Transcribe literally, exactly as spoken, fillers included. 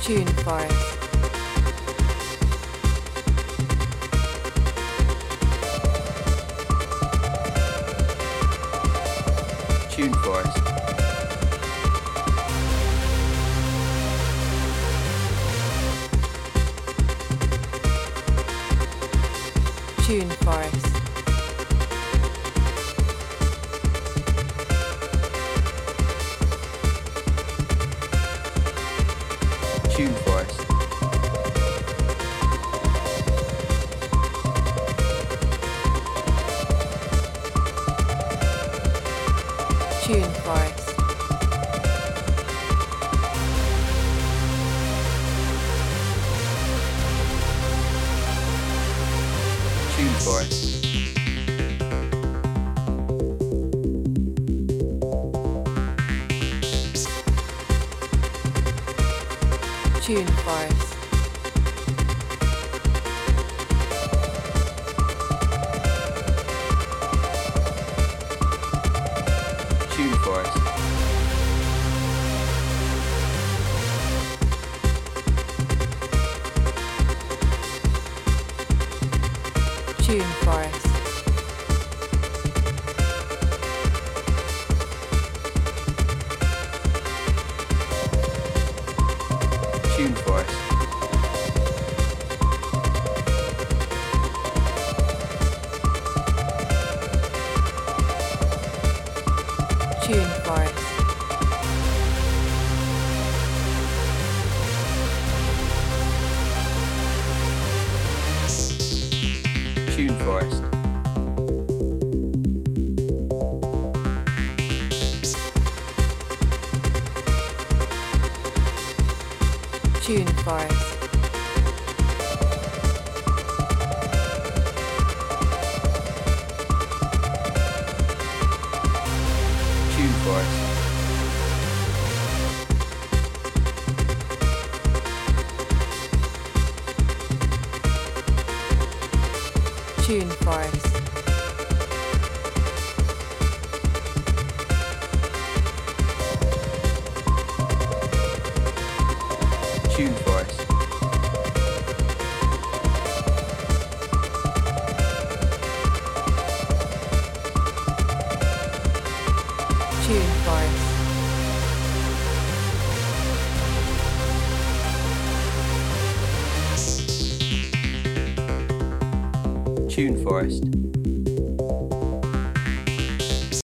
Tune Forest. Tune Forest. Tune Forest. Tune Forest. Tune Forest. Tune Forest. Tune Forest. Tune Forest. Tune Forest. Tune Forest. Tune Forest. Tune Forest. Tune Forest. Tune Forest. Tune Forest. Tune Forest. Tune Forest. Tune Forest.